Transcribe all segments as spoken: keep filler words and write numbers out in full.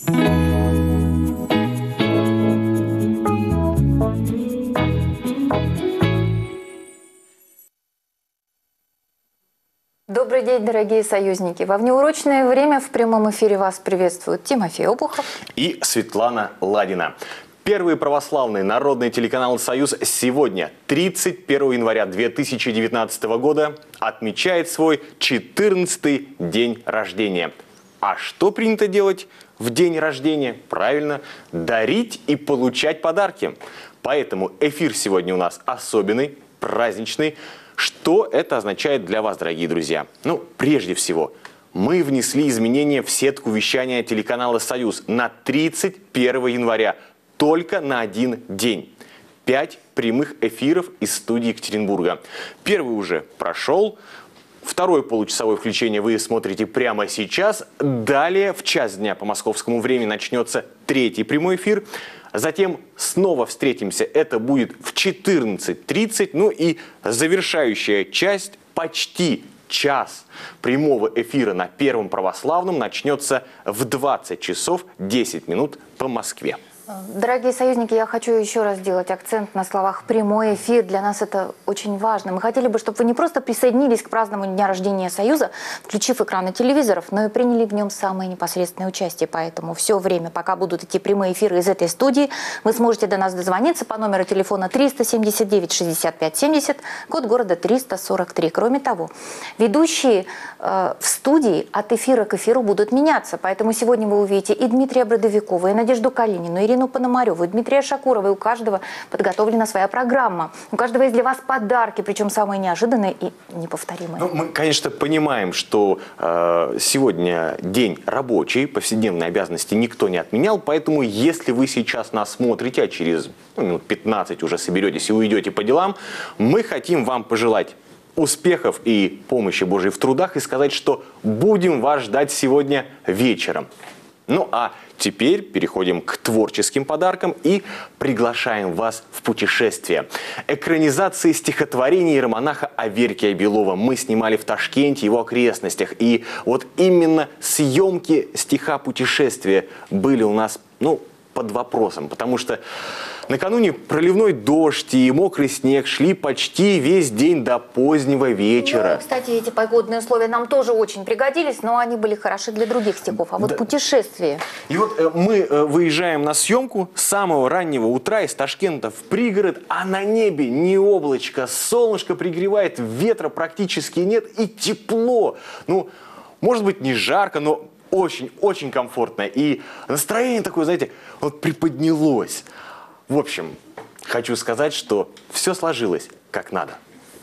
Добрый день, дорогие союзники. Во внеурочное время в прямом эфире вас приветствуют Тимофей Обухов и Светлана Ладина. Первый православный народный телеканал «Союз» сегодня, тридцать первого января две тысячи девятнадцатого года, отмечает свой четырнадцатый день рождения. А что принято делать в день рождения? Правильно, дарить и получать подарки. Поэтому эфир сегодня у нас особенный, праздничный. Что это означает для вас, дорогие друзья? Ну, прежде всего, мы внесли изменения в сетку вещания телеканала «Союз» на тридцать первого января, только на один день. Пять прямых эфиров из студии Екатеринбурга. Первый уже прошел, второе получасовое включение вы смотрите прямо сейчас. Далее в час дня по московскому времени начнется третий прямой эфир. Затем снова встретимся, это будет в четырнадцать тридцать. Ну и завершающая часть, почти час прямого эфира на Первом православном, начнется в двадцать часов десять минут по Москве. Дорогие союзники, я хочу еще раз сделать акцент на словах «прямой эфир». Для нас это очень важно. Мы хотели бы, чтобы вы не просто присоединились к празднованию Дня рождения Союза, включив экраны телевизоров, но и приняли в нем самое непосредственное участие. Поэтому все время, пока будут идти прямые эфиры из этой студии, вы сможете до нас дозвониться по номеру телефона триста семьдесят девять шестьдесят пять семьдесят, код города триста сорок три. Кроме того, ведущие э, в студии от эфира к эфиру будут меняться. Поэтому сегодня вы увидите и Дмитрия Бродовикова, и Надежду Калинину, и Ирину Пономареву, и Дмитрия Шакурова. И у каждого подготовлена своя программа. У каждого есть для вас подарки, причем самые неожиданные и неповторимые. Ну, мы, конечно, понимаем, что э, сегодня день рабочий, повседневные обязанности никто не отменял, поэтому если вы сейчас нас смотрите, а через ну, минут пятнадцать уже соберетесь и уйдете по делам, мы хотим вам пожелать успехов и помощи Божьей в трудах и сказать, что будем вас ждать сегодня вечером. Ну а теперь переходим к творческим подаркам и приглашаем вас в путешествие. Экранизации стихотворений романаха Аверкия Белова мы снимали в Ташкенте и его окрестностях. И вот именно съемки стиха «Путешествие» были у нас, ну, под вопросом, потому что накануне проливной дождь и мокрый снег шли почти весь день до позднего вечера. Ну, кстати, эти погодные условия нам тоже очень пригодились, но они были хороши для других стихов. А вот да. Путешествие. И вот э, мы э, выезжаем на съемку с самого раннего утра из Ташкента в пригород, а на небе не облачко, солнышко пригревает, ветра практически нет и тепло. Ну, может быть, не жарко, но очень-очень комфортно. И настроение такое, знаете, вот приподнялось. В общем, хочу сказать, что все сложилось как надо.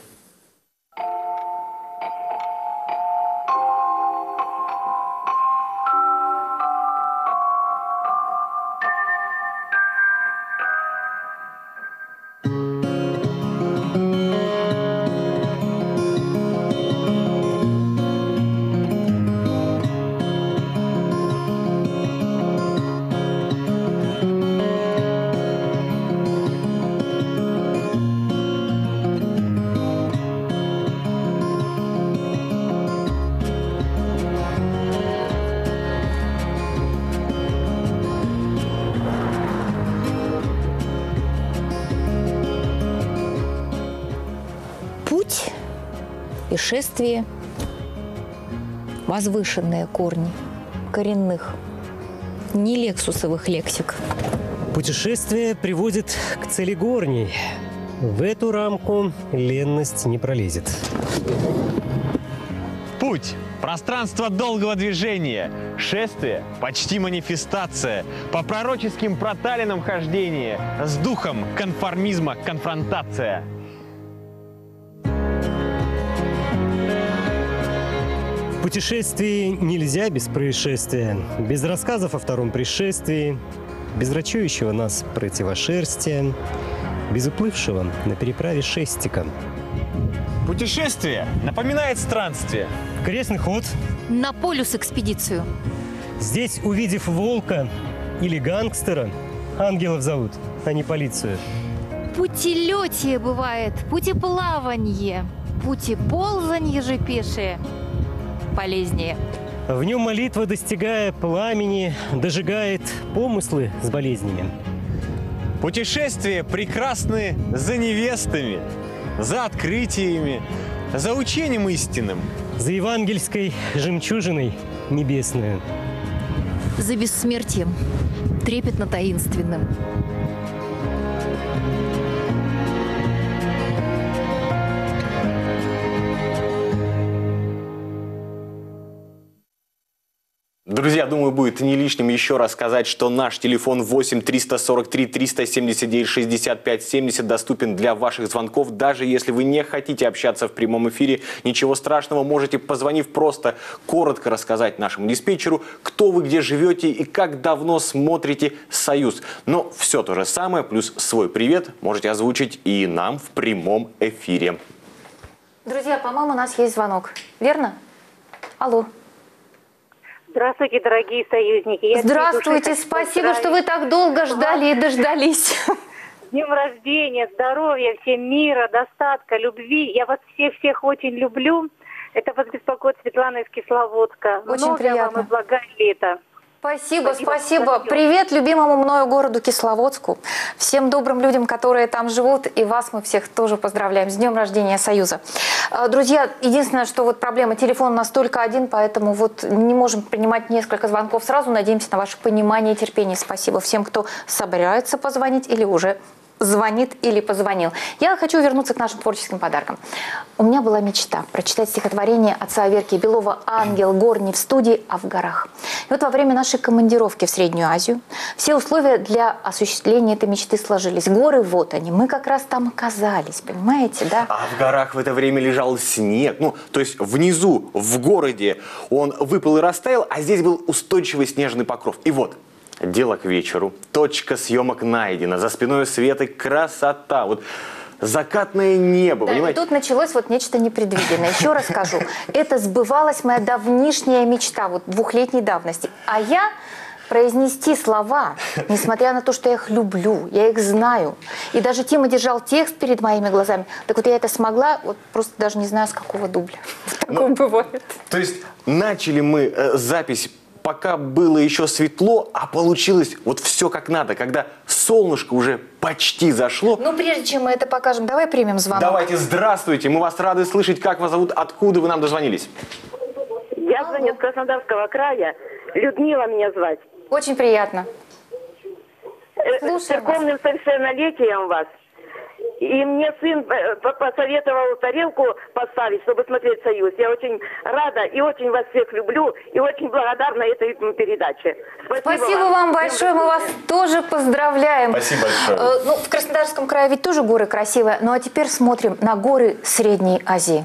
Шествие, возвышенные корни коренных, не лексусовых лексик. Путешествие приводит к цели горней. В эту рамку ленность не пролезет. Путь – пространство долгого движения. Шествие – почти манифестация. По пророческим проталинам хождение. С духом конформизма конфронтация. В путешествии нельзя без происшествия, без рассказов о втором пришествии, без врачующего нас противошерстия, без уплывшего на переправе шестика. Путешествие напоминает странствие. Крестный ход. На полюс-экспедицию. Здесь, увидев волка или гангстера, ангелов зовут, а не полицию. Путелетие бывает, путеплаванье, путеползанье же пешее полезнее. В нем молитва, достигая пламени, дожигает помыслы с болезнями. Путешествия прекрасны за невестами, за открытиями, за учением истинным. За евангельской жемчужиной небесную. За бессмертием, трепетно-таинственным. Друзья, думаю, будет не лишним еще раз сказать, что наш телефон восемь триста сорок три триста семьдесят девять шестьдесят пять семьдесят доступен для ваших звонков. Даже если вы не хотите общаться в прямом эфире, ничего страшного, можете, позвонив, просто коротко рассказать нашему диспетчеру, кто вы, где живете и как давно смотрите «Союз». Но все то же самое, плюс свой привет, можете озвучить и нам в прямом эфире. Друзья, по-моему, у нас есть звонок. Верно? Алло. Здравствуйте, дорогие союзники. Я Здравствуйте, спасибо, что вы так долго ждали и дождались. С днем рождения, здоровья, всем мира, достатка, любви. Я вас всех-всех очень люблю. Это вас беспокоит Светлана из Кисловодска. Очень Много приятно. вам и блага лета. Спасибо, Спасибо, спасибо. спасибо. Привет любимому мною городу Кисловодску. Всем добрым людям, которые там живут. И вас мы всех тоже поздравляем с днем рождения Союза. Э, Друзья, единственное, что вот проблема, телефон у нас только один, поэтому вот не можем принимать несколько звонков сразу. Надеемся на ваше понимание и терпение. Спасибо всем, кто собирается позвонить или уже звонит или позвонил. Я хочу вернуться к нашим творческим подаркам. У меня была мечта прочитать стихотворение отца Аверки Белова «Ангел гор не в студии, а в горах». И вот во время нашей командировки в Среднюю Азию все условия для осуществления этой мечты сложились. Горы, вот они. Мы как раз там оказались, понимаете, да? А в горах в это время лежал снег. Ну, то есть внизу, в городе, он выпал и растаял, а здесь был устойчивый снежный покров. И вот, дело к вечеру. Точка съемок найдена. За спиной Светы красота. Вот закатное небо, Да, и понимаете? тут началось вот нечто непредвиденное. Еще раз скажу, это сбывалась моя давнишняя мечта, вот двухлетней давности. А я произнести слова, несмотря на то, что я их люблю, я их знаю. И даже Тима держал текст перед моими глазами. Так вот я это смогла, вот просто даже не знаю, с какого дубля. Такое бывает. То есть начали мы э, запись, пока было еще светло, а получилось вот все как надо, когда солнышко уже почти зашло. Ну, прежде чем мы это покажем, давай примем звонок. Давайте, здравствуйте, мы вас рады слышать, как вас зовут, откуда вы нам дозвонились? Я звоню с Краснодарского края. Людмила меня звать. Очень приятно. Э, Слушаем С церковным совершеннолетием вас. И мне сын э, по- посоветовал тарелку поставить, чтобы смотреть «Союз». Я очень рада и очень вас всех люблю, и очень благодарна этой м, передаче. Спасибо вам большое, мы вас тоже поздравляем. Спасибо большое. Э, Ну, в Краснодарском крае ведь тоже горы красивые. Ну, а теперь смотрим на горы Средней Азии.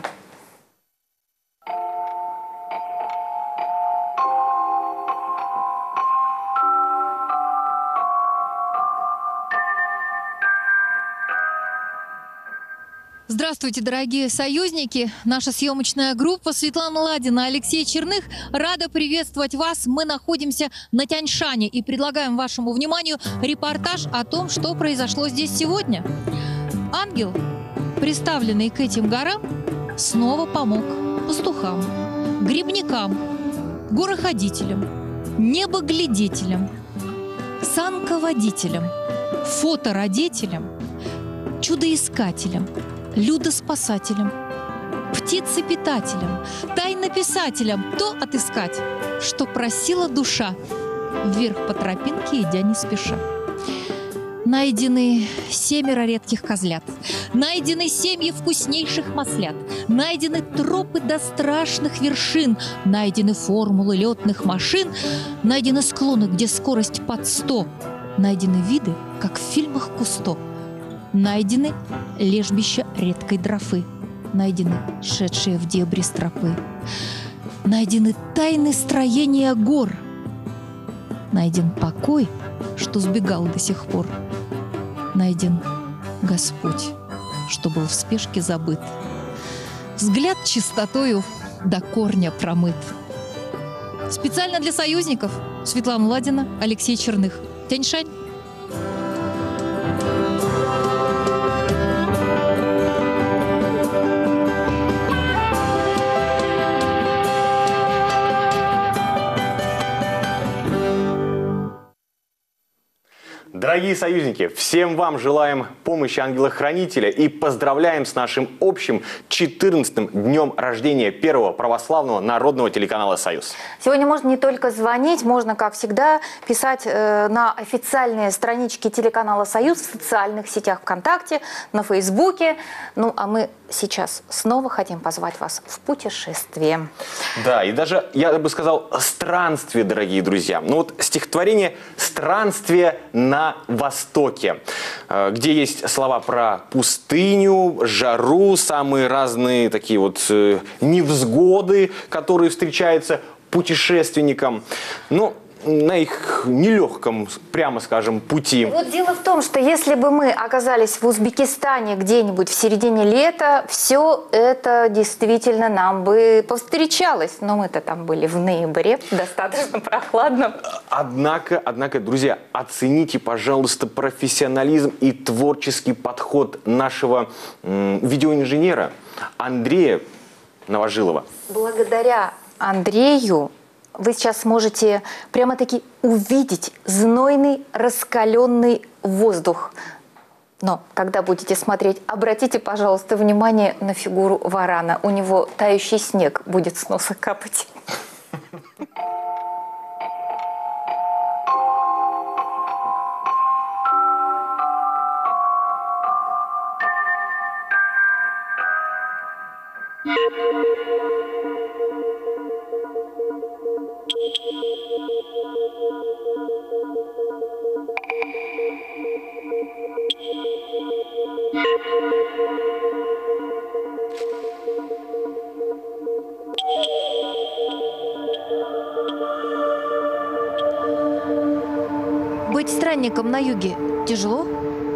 Здравствуйте, дорогие союзники! Наша съемочная группа Светлана Ладина, Алексей Черных рада приветствовать вас. Мы находимся на Тяньшане и предлагаем вашему вниманию репортаж о том, что произошло здесь сегодня. Ангел, приставленный к этим горам, снова помог пастухам, грибникам, гороходителям, небоглядителям, санководителям, фотородителям, чудоискателям, людоспасателям, птицепитателям, тайнописателям то отыскать, что просила душа, вверх по тропинке идя не спеша. Найдены семеро редких козлят, найдены семьи вкуснейших маслят, найдены тропы до страшных вершин, найдены формулы летных машин, найдены склоны, где скорость под сто, найдены виды, как в фильмах Кусто. Найдены лежбища редкой дрофы, найдены шедшие в дебри стропы, найдены тайны строения гор, найден покой, что сбегал до сих пор, найден Господь, что был в спешке забыт, взгляд чистотою до корня промыт. Специально для союзников Светлана Ладина, Алексей Черных. Тяньшань. Дорогие союзники, всем вам желаем помощи ангела-хранителя и поздравляем с нашим общим четырнадцатым днем рождения первого православного народного телеканала «Союз». Сегодня можно не только звонить, можно, как всегда, писать э, на официальные странички телеканала «Союз» в социальных сетях ВКонтакте, на Фейсбуке. Ну, а мы сейчас снова хотим позвать вас в путешествие. Да, и даже, я бы сказал, странствие, дорогие друзья. Ну вот стихотворение «Странствие на Востоке», где есть слова про пустыню, жару, самые разные такие вот э, невзгоды, которые встречаются путешественникам. Ну, на их нелегком, прямо скажем, пути. Вот дело в том, что если бы мы оказались в Узбекистане где-нибудь в середине лета, все это действительно нам бы повстречалось. Но мы-то там были в ноябре, достаточно прохладно. Однако, однако, друзья, оцените, пожалуйста, профессионализм и творческий подход нашего м, видеоинженера Андрея Новожилова. Благодаря Андрею вы сейчас сможете прямо-таки увидеть знойный раскаленный воздух. Но когда будете смотреть, обратите, пожалуйста, внимание на фигуру варана. У него тающий снег будет с носа капать. Быть странником на юге тяжело?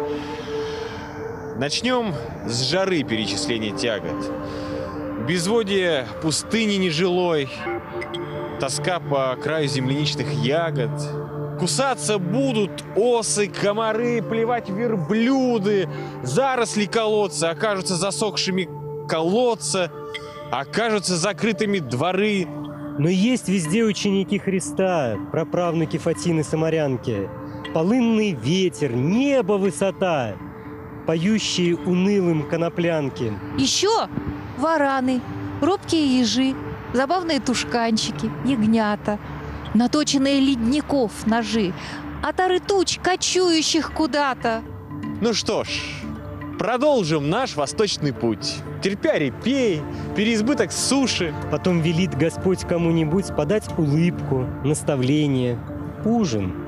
Начнем с жары перечисления тягот. Безводье пустыни нежилой, тоска по краю земляничных ягод. Кусаться будут осы, комары, плевать верблюды. Заросли колодца окажутся засохшими колодца, окажутся закрытыми дворы. Но есть везде ученики Христа, праправнуки Фатины Самарянки. Полынный ветер, небо высота, поющие унылым коноплянки. Еще вараны, робкие ежи, забавные тушканчики, ягнята, наточенные ледников ножи, отары туч, кочующих куда-то. Ну что ж, продолжим наш восточный путь. Терпя репей, переизбыток суши. Потом велит Господь кому-нибудь подать улыбку, наставление, ужин.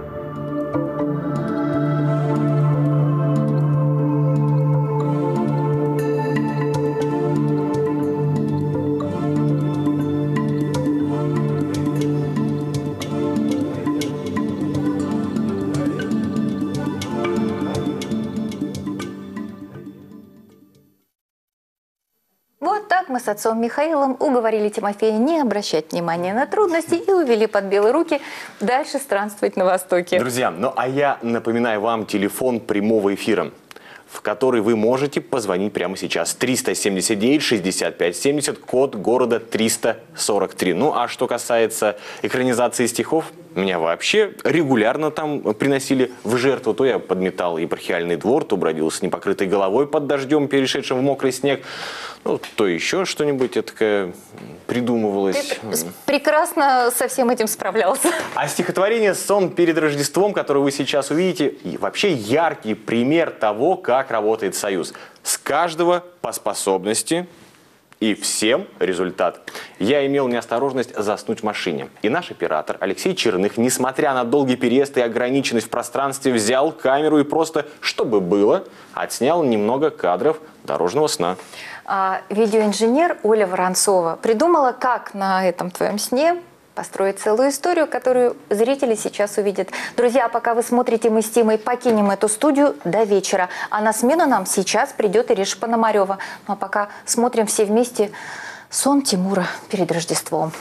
Вот так мы с отцом Михаилом уговорили Тимофея не обращать внимания на трудности и увели под белые руки дальше странствовать на Востоке. Друзья, ну а я напоминаю вам телефон прямого эфира, в который вы можете позвонить прямо сейчас. триста семьдесят девять шестьдесят пять семьдесят, код города триста сорок три. Ну а что касается экранизации стихов, меня вообще регулярно там приносили в жертву. То я подметал епархиальный двор, то бродил с непокрытой головой под дождем, перешедшим в мокрый снег. Ну, то еще что-нибудь такое придумывалось. Ты прекрасно со всем этим справлялся. А стихотворение «Сон перед Рождеством», которое вы сейчас увидите, и вообще яркий пример того, как работает Союз. С каждого по способности и всем результат. Я имел неосторожность заснуть в машине. И наш оператор Алексей Черных, несмотря на долгий переезд и ограниченность в пространстве, взял камеру и просто, чтобы было, отснял немного кадров дорожного сна. А видеоинженер Оля Воронцова придумала, как на этом твоем сне построить целую историю, которую зрители сейчас увидят. Друзья, пока вы смотрите, мы с Тимой покинем эту студию до вечера. А на смену нам сейчас придет Ириша Пономарева. Ну а пока смотрим все вместе «Сон Тимура перед Рождеством».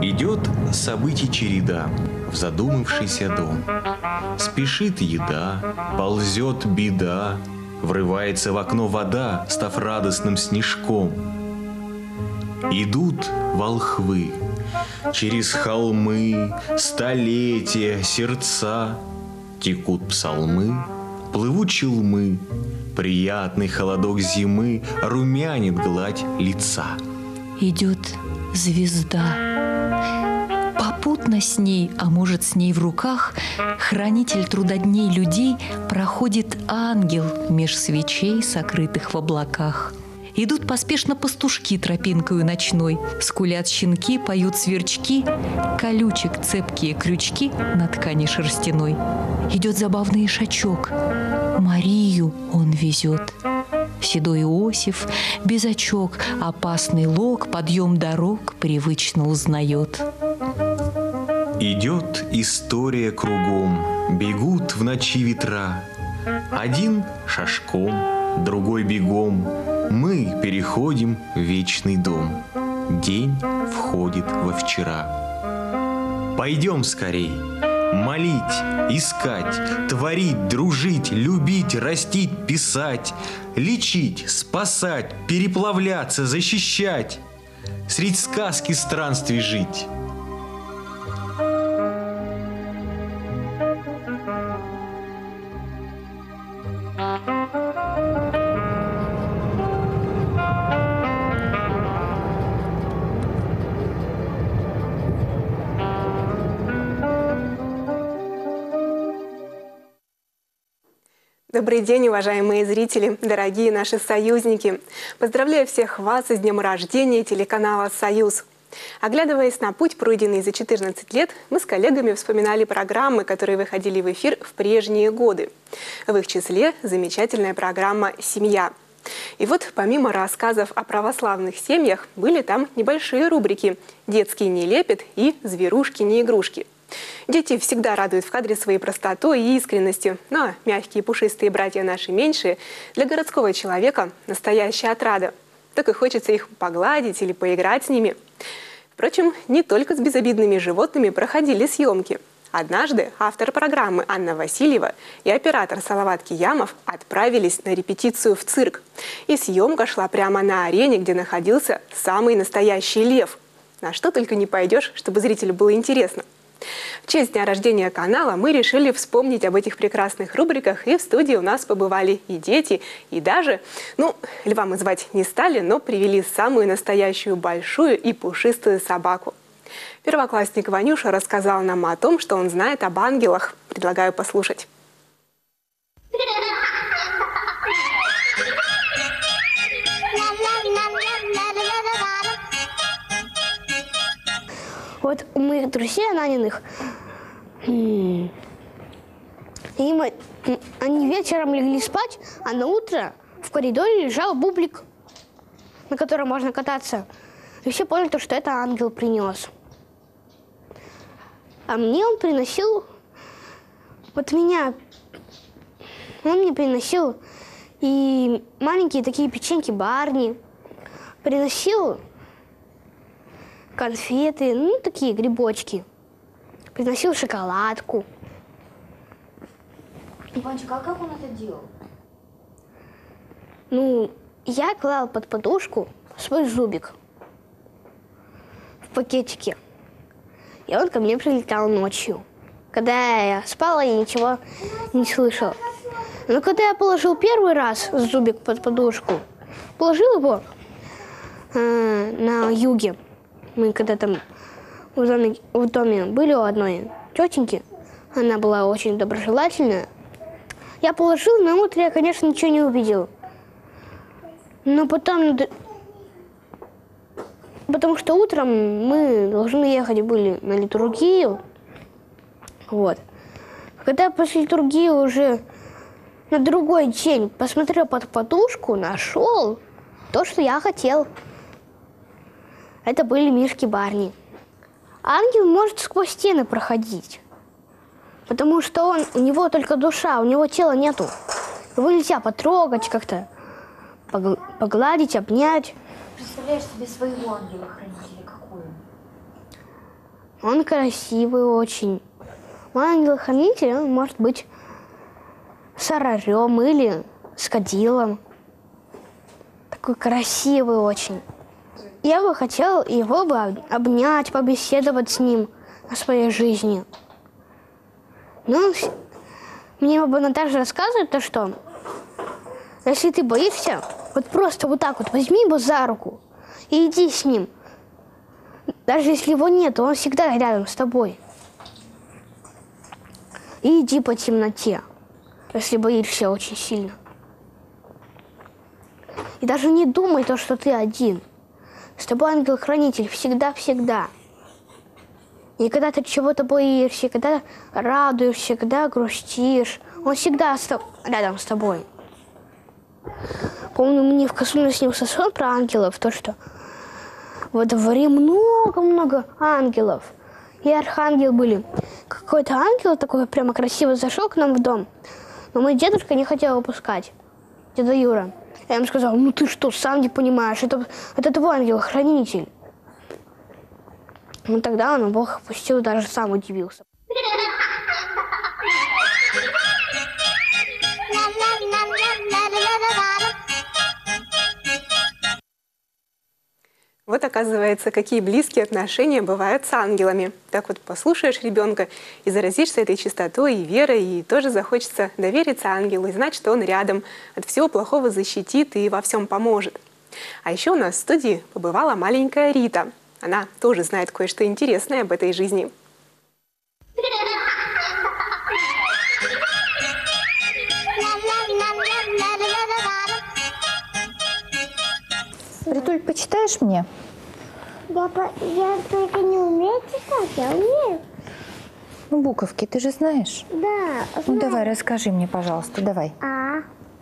Идет событий череда в задумавшийся дом. Спешит еда, ползет беда, врывается в окно вода, став радостным снежком. Идут волхвы через холмы, столетия, сердца. Текут псалмы, плывут челмы, приятный холодок зимы румянит гладь лица. Идет звезда. Попутно с ней, а может с ней в руках, хранитель трудодней людей, проходит ангел меж свечей, сокрытых в облаках. Идут поспешно пастушки тропинкою ночной, скулят щенки, поют сверчки, колючек цепкие крючки на ткани шерстяной. Идет забавный ишачок, Марию он везет. Седой Иосиф, без очок, опасный лог, подъем дорог привычно узнает. Идет история кругом, бегут в ночи ветра. Один шажком, другой бегом, мы переходим в вечный дом. День входит во вчера. Пойдем скорей, молить, искать, творить, дружить, любить, растить, писать, лечить, спасать, переплавляться, защищать, средь сказки странствий жить. Добрый день, уважаемые зрители, дорогие наши союзники! Поздравляю всех вас с днем рождения телеканала «Союз». Оглядываясь на путь, пройденный за четырнадцать лет, мы с коллегами вспоминали программы, которые выходили в эфир в прежние годы. В их числе замечательная программа «Семья». И вот помимо рассказов о православных семьях, были там небольшие рубрики «Детский не лепет» и «Зверушки не игрушки». Дети всегда радуют в кадре своей простотой и искренностью, ну а мягкие пушистые братья наши меньшие для городского человека настоящая отрада. Так и хочется их погладить или поиграть с ними. Впрочем, не только с безобидными животными проходили съемки. Однажды автор программы Анна Васильева и оператор Салават Киямов отправились на репетицию в цирк. И съемка шла прямо на арене, где находился самый настоящий лев. На что только не пойдешь, чтобы зрителю было интересно. В честь дня рождения канала мы решили вспомнить об этих прекрасных рубриках, и в студии у нас побывали и дети, и даже, ну, льва мы звать не стали, но привели самую настоящую большую и пушистую собаку. Первоклассник Ванюша рассказал нам о том, что он знает об ангелах. Предлагаю послушать. Вот у моих друзей Ананиных, и мы, они вечером легли спать, а на утро в коридоре лежал бублик, на котором можно кататься. И все поняли, что это ангел принес. А мне он приносил, вот меня, он мне приносил и маленькие такие печеньки Барни, приносил конфеты, ну, такие грибочки. Приносил шоколадку. Иванчик, а как он это делал? Ну, я клал под подушку свой зубик в пакетике. И он ко мне прилетал ночью. Когда я спала, я ничего не слышала. Но когда я положил первый раз зубик под подушку, положил его э, на юге, мы когда там в доме, в доме были у одной тетеньки, она была очень доброжелательная. Я положил, на утро я, конечно, ничего не увидел. Но потом, потому что утром мы должны ехать были на литургию. Вот. Когда после литургии уже на другой день посмотрел под подушку, нашел то, что я хотел. Это были мишки Барни. Ангел может сквозь стены проходить, потому что он, у него только душа, у него тела нету. Его нельзя потрогать как-то, погладить, обнять. Представляешь себе своего ангела-хранителя какой он? Он красивый очень. Мой ангел-хранитель, он может быть с орарем или с кадилом. Такой красивый очень. Я бы хотел его бы обнять, побеседовать с ним о своей жизни. Но он, мне бы Наташа рассказывает, то что если ты боишься, вот просто вот так вот возьми его за руку и иди с ним. Даже если его нет, он всегда рядом с тобой. И иди по темноте, если боишься очень сильно. И даже не думай то, что ты один. С тобой ангел-хранитель всегда-всегда. И когда ты чего-то боишься, когда радуешься, когда грустишь, он всегда рядом с тобой. Помню, мне в космосе снился сон про ангелов, то, что во дворе много-много ангелов. И архангел были. Какой-то ангел такой прямо красиво зашел к нам в дом, но мой дедушка не хотел его пускать, деда Юра. Я ему сказала, ну ты что, сам не понимаешь, это, это твой ангел-хранитель. Ну тогда он Бог пустил, даже сам удивился. Вот оказывается, какие близкие отношения бывают с ангелами. Так вот послушаешь ребенка и заразишься этой чистотой и верой, и тоже захочется довериться ангелу и знать, что он рядом, от всего плохого защитит и во всем поможет. А еще у нас в студии побывала маленькая Рита. Она тоже знает кое-что интересное об этой жизни. Ритуль, почитаешь мне? Я, я только не умею читать, я умею. Ну, буковки ты же знаешь? Да. Ну, знаю. давай, расскажи мне, пожалуйста, давай. А,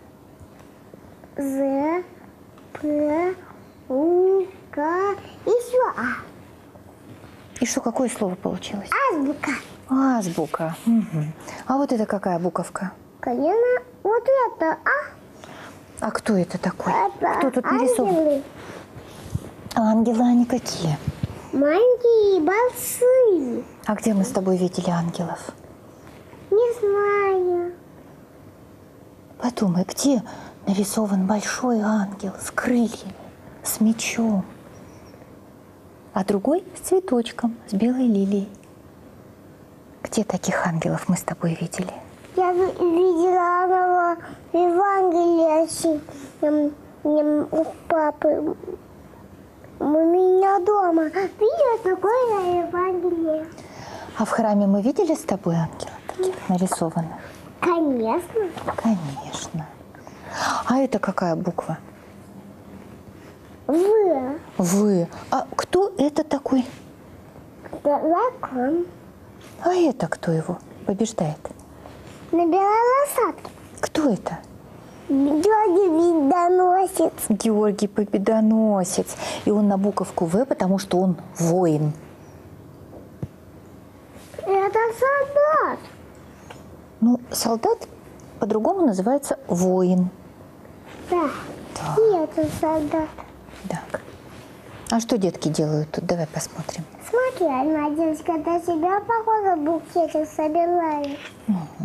З, П, У, К, еще А. И что, какое слово получилось? Азбука. Азбука. Угу. А вот это какая буковка? Конечно, вот это А. А кто это такой? Это Кто тут нарисован? ангелы. Ангелы, они какие? Маленькие и большие. А где мы с тобой видели ангелов? Не знаю. Подумай, где нарисован большой ангел с крыльями, с мечом, а другой с цветочком, с белой лилией? Где таких ангелов мы с тобой видели? Я видела одного в Евангелии у папы. У меня дома. Видела такое Евангелие. А в храме мы видели с тобой ангелов таких нарисованных? Конечно. Конечно. А это какая буква? В. В. А кто это такой? Дракон. А это кто его побеждает? На белой лошадке. Кто это? Георгий Победоносец. Георгий Победоносец. И он на буковку В, потому что он воин. Это солдат. Ну, солдат по-другому называется воин. Да. Да. Нет, это солдат. Так. А что детки делают тут? Давай посмотрим. Смотри, одна девочка до себя, похоже, букетик собирает. Угу.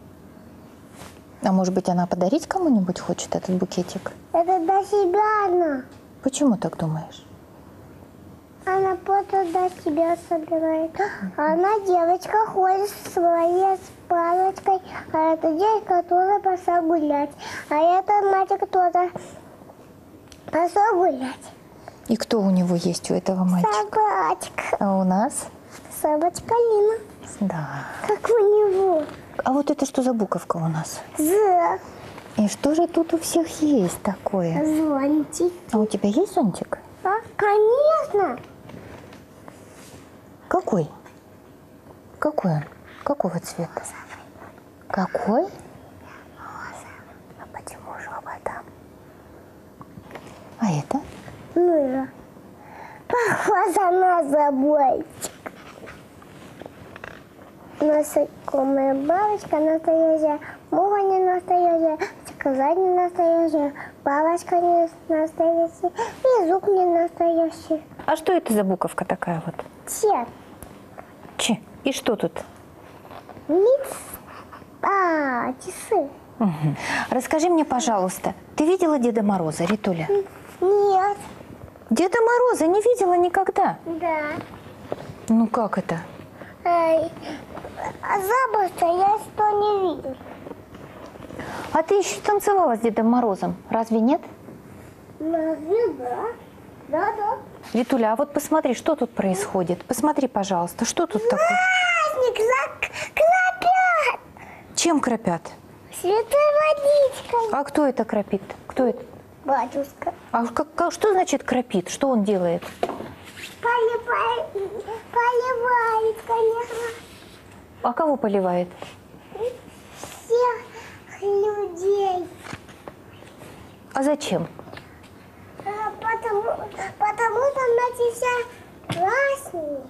А может быть, она подарить кому-нибудь хочет этот букетик? Это до себя она. Почему так думаешь? Она просто до себя собирает. А она девочка ходит в своей с палочкой, а эта девочка тоже пошла гулять. А это мальчик тоже пошел гулять. И кто у него есть, у этого мальчика? Собачка. А у нас? Собачка Лина. Да. Как у него. А вот это что за буковка у нас? З. И что же тут у всех есть такое? Зонтик. А у тебя есть зонтик? А, конечно. Какой? Какой он? Какого цвета? Какой? А почему же об этом? А это? Ну, похожа на забойчик. Насекомая бабочка настоящая, муха не настоящая, сказать не настоящая, бабочка не настоящая и зуб не настоящий. А что это за буковка такая вот? Цвет. Чи. И что тут? Микс. А, часы. Угу. Расскажи мне, пожалуйста, ты видела Деда Мороза, Ритуля? Нет. Деда Мороза не видела никогда? Да. Ну как это? Ай, а запросто я что не видел. А ты еще танцевала с Дедом Морозом, разве нет? Разве да? Да, да. Ритуля, а вот посмотри, что тут происходит. Посмотри, пожалуйста, что тут такое? Праздник клопят. Чем кропят? Святой водичкой. А кто это кропит? Кто это? Батюшка. А как, как- что значит кропит? Что он делает? Поливает, поливает, конечно, А кого поливает? всех людей. А зачем? А, Потому, потому что мы все классные.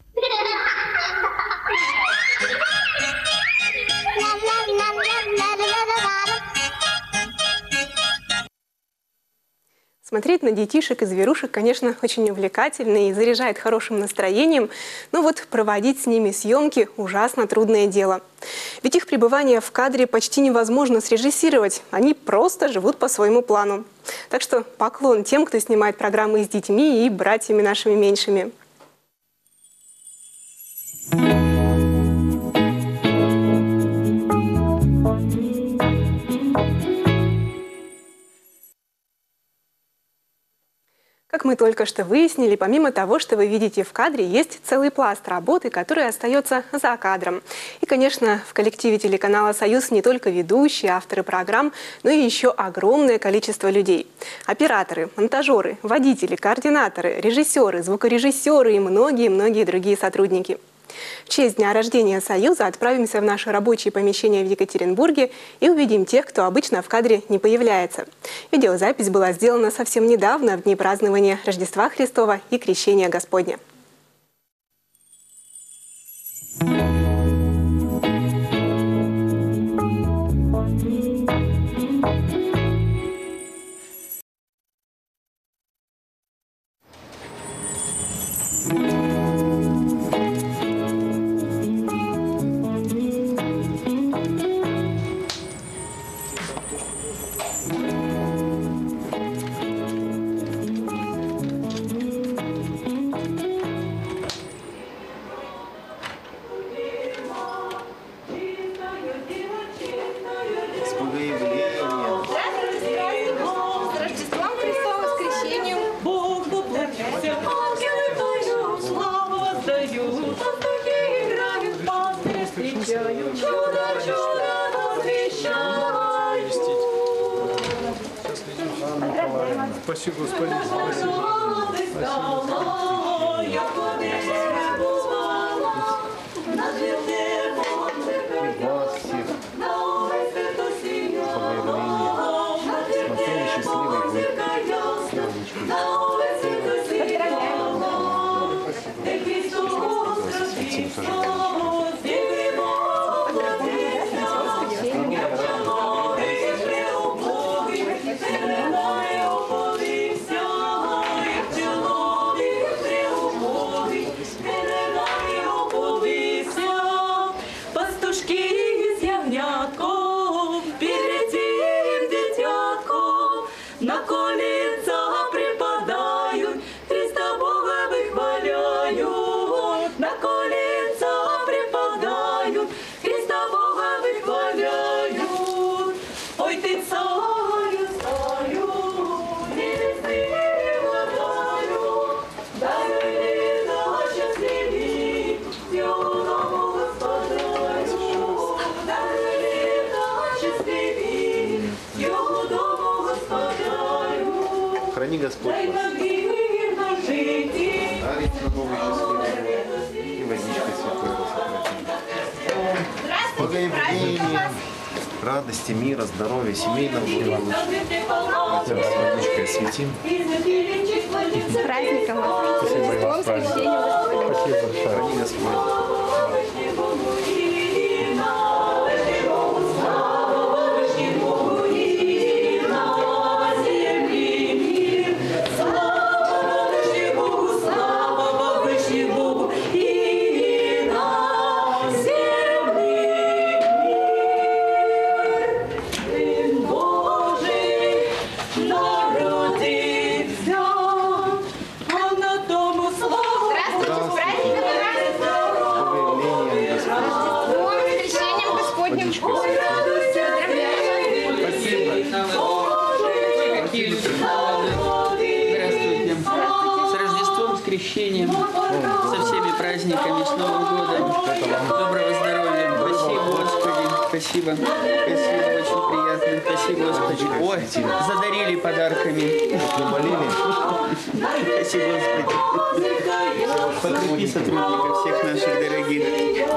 Смотреть на детишек и зверушек, конечно, очень увлекательно и заряжает хорошим настроением, но вот проводить с ними съемки – ужасно трудное дело. Ведь их пребывание в кадре почти невозможно срежиссировать, они просто живут по своему плану. Так что поклон тем, кто снимает программы с детьми и братьями нашими меньшими. Как мы только что выяснили, помимо того, что вы видите в кадре, есть целый пласт работы, который остается за кадром. И, конечно, в коллективе телеканала «Союз» не только ведущие, авторы программ, но и еще огромное количество людей. Операторы, монтажеры, водители, координаторы, режиссеры, звукорежиссеры и многие-многие другие сотрудники. В честь дня рождения Союза отправимся в наши рабочие помещения в Екатеринбурге и увидим тех, кто обычно в кадре не появляется. Видеозапись была сделана совсем недавно, в дни празднования Рождества Христова и Крещения Господня. Спасибо, Господи, спасибо. Храни Господь вас. Дарит на новый счастливый год и водичкой святой вас благоявления, радости, мира, здоровья, семейного благополучия. Давайте вас водичкой осветим. С праздником вас! Спасибо и вас, праздником. Спасибо большое. Храни Господь! Слава Богу, ощущения. Со всеми праздниками, с Новым годом. Доброго здоровья. Спасибо, Господи. Спасибо. Спасибо, очень приятно. Спасибо, Господи. Ой, задарили подарками. Спасибо, Господи. Подкрепи сотрудников всех наших дорогих.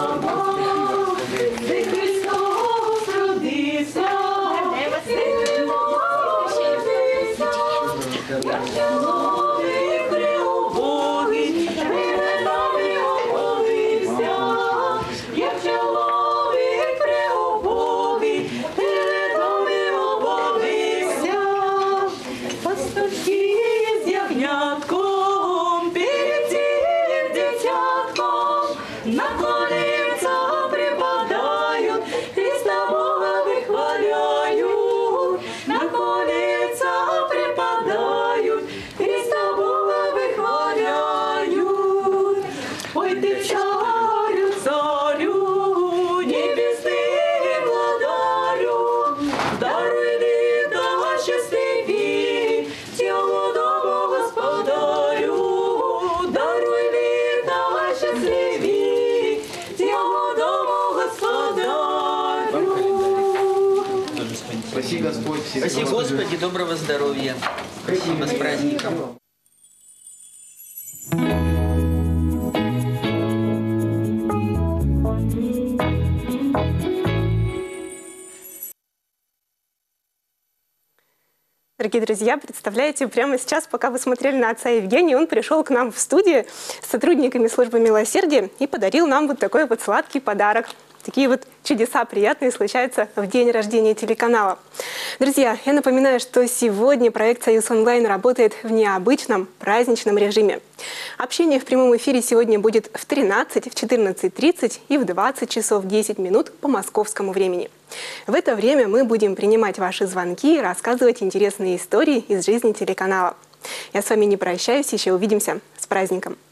Спаси Господь. Спаси Господи, доброго здоровья. Спасибо, с праздником. Дорогие друзья, представляете, прямо сейчас, пока вы смотрели на отца Евгения, он пришел к нам в студию с сотрудниками службы милосердия и подарил нам вот такой вот сладкий подарок. Такие вот чудеса приятные случаются в день рождения телеканала. Друзья, я напоминаю, что сегодня проект «Союз онлайн» работает в необычном праздничном режиме. Общение в прямом эфире сегодня будет в тринадцать, в четырнадцать тридцать и в двадцать часов десять минут по московскому времени. В это время мы будем принимать ваши звонки и рассказывать интересные истории из жизни телеканала. Я с вами не прощаюсь, еще увидимся. С праздником!